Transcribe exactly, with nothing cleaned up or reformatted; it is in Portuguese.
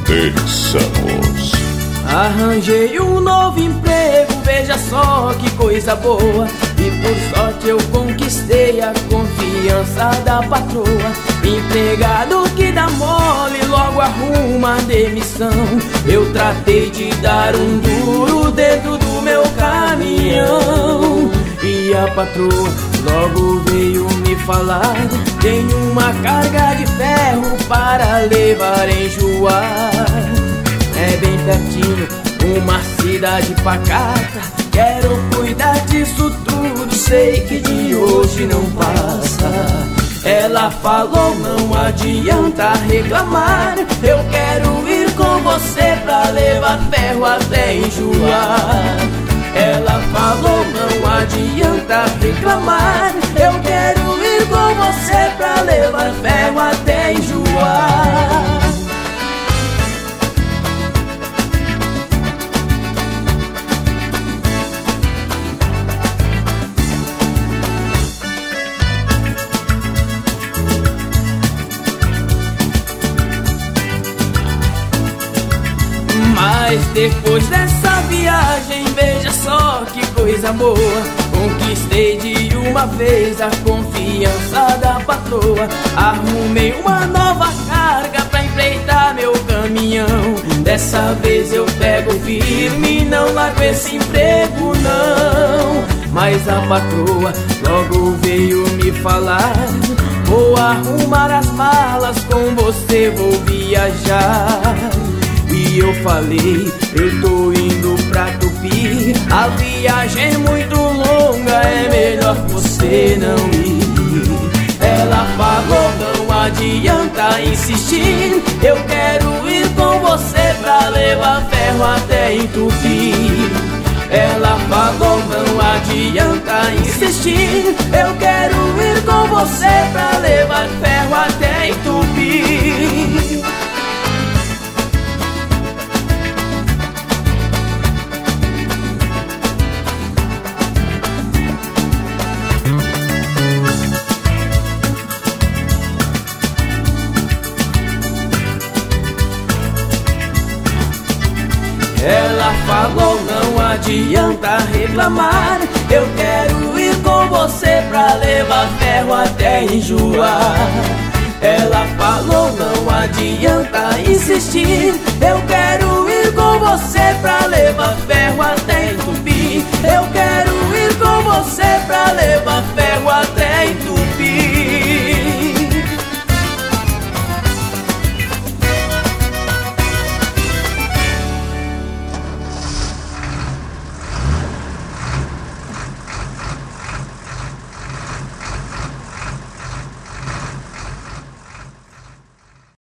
Pensamos. Arranjei um novo emprego, veja só que coisa boa. E por sorte eu conquistei a confiança da patroa. Empregado que dá mole logo arruma a demissão. Eu tratei de dar um duro dentro do meu caminhão. E a patroa logo veio me falar: tem uma carga de ferro para levar em Juá. É bem pertinho, uma cidade pacata. Quero cuidar disso tudo, sei que de hoje não passa. Ela falou, não adianta reclamar. Eu quero ir com você pra levar ferro até Enjoar. Ela falou, não adianta reclamar. Eu quero ir com você pra levar ferro até Enjoar. Mas depois dessa viagem, veja só que coisa boa. Conquistei de uma vez a confiança da patroa. Arrumei uma nova carga pra enfrentar meu caminhão. Dessa vez eu pego firme, não largo esse emprego não. Mas a patroa logo veio me falar: vou arrumar as malas, com você vou viajar. E eu falei, eu tô indo pra Tupi. A viagem é muito longa, é melhor você não ir. Ela falou, não adianta insistir. Eu quero ir com você pra levar ferro até em Tupi. Ela falou, não adianta insistir. Eu quero ir com você pra levar ferro até em Tupi. Ela falou, não adianta reclamar. Eu quero ir com você pra levar ferro até Enjoar. Ela falou, não adianta insistir. Eu quero ir com você pra levar ferro até Enjoar.